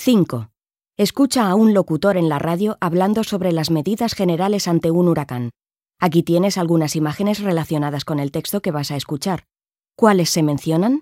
5. Escucha a un locutor en la radio hablando sobre las medidas generales ante un huracán. Aquí tienes algunas imágenes relacionadas con el texto que vas a escuchar. ¿Cuáles se mencionan?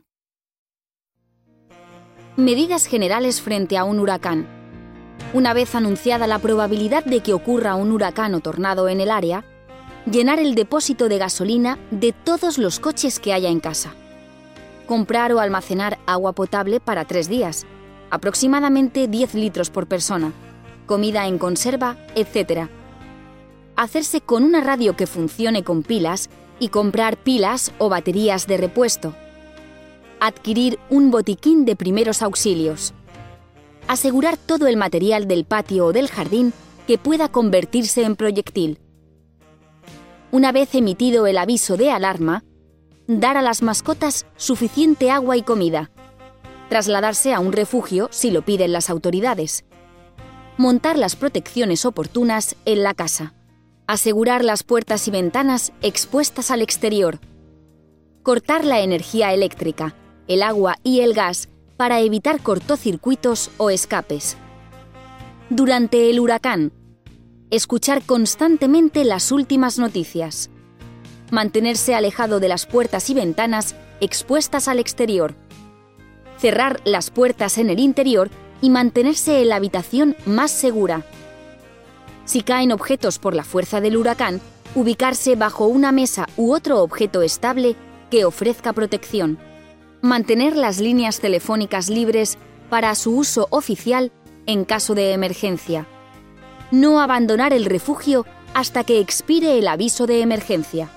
Medidas generales frente a un huracán. Una vez anunciada la probabilidad de que ocurra un huracán o tornado en el área, llenar el depósito de gasolina de todos los coches que haya en casa. Comprar o almacenar agua potable para 3 días, aproximadamente 10 litros por persona, comida en conserva, etc. Hacerse con una radio que funcione con pilas y comprar pilas o baterías de repuesto. Adquirir un botiquín de primeros auxilios. Asegurar todo el material del patio o del jardín que pueda convertirse en proyectil. Una vez emitido el aviso de alarma, dar a las mascotas suficiente agua y comida. Trasladarse a un refugio si lo piden las autoridades. Montar las protecciones oportunas en la casa. Asegurar las puertas y ventanas expuestas al exterior. Cortar la energía eléctrica, el agua y el gas para evitar cortocircuitos o escapes. Durante el huracán, escuchar constantemente las últimas noticias. Mantenerse alejado de las puertas y ventanas expuestas al exterior. Cerrar las puertas en el interior y mantenerse en la habitación más segura. Si caen objetos por la fuerza del huracán, ubicarse bajo una mesa u otro objeto estable que ofrezca protección. Mantener las líneas telefónicas libres para su uso oficial en caso de emergencia. No abandonar el refugio hasta que expire el aviso de emergencia.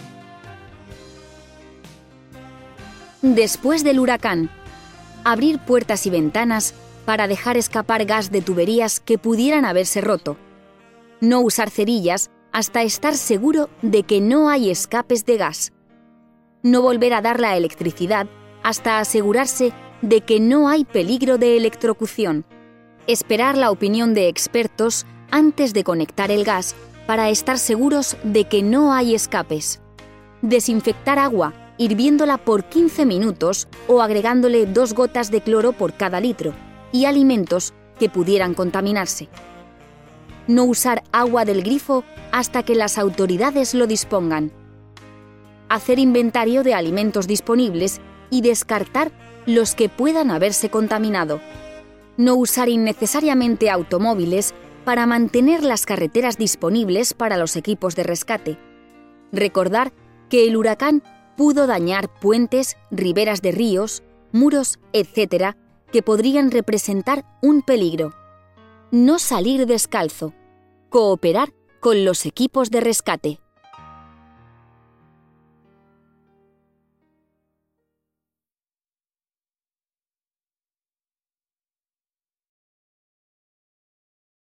Después del huracán, abrir puertas y ventanas para dejar escapar gas de tuberías que pudieran haberse roto. No usar cerillas hasta estar seguro de que no hay escapes de gas. No volver a dar la electricidad hasta asegurarse de que no hay peligro de electrocución. Esperar la opinión de expertos antes de conectar el gas para estar seguros de que no hay escapes. Desinfectar agua hirviéndola por 15 minutos o agregándole 2 gotas de cloro por cada litro y alimentos que pudieran contaminarse. No usar agua del grifo hasta que las autoridades lo dispongan. Hacer inventario de alimentos disponibles y descartar los que puedan haberse contaminado. No usar innecesariamente automóviles para mantener las carreteras disponibles para los equipos de rescate. Recordar que el huracán pudo dañar puentes, riberas de ríos, muros, etc., que podrían representar un peligro. No salir descalzo. Cooperar con los equipos de rescate.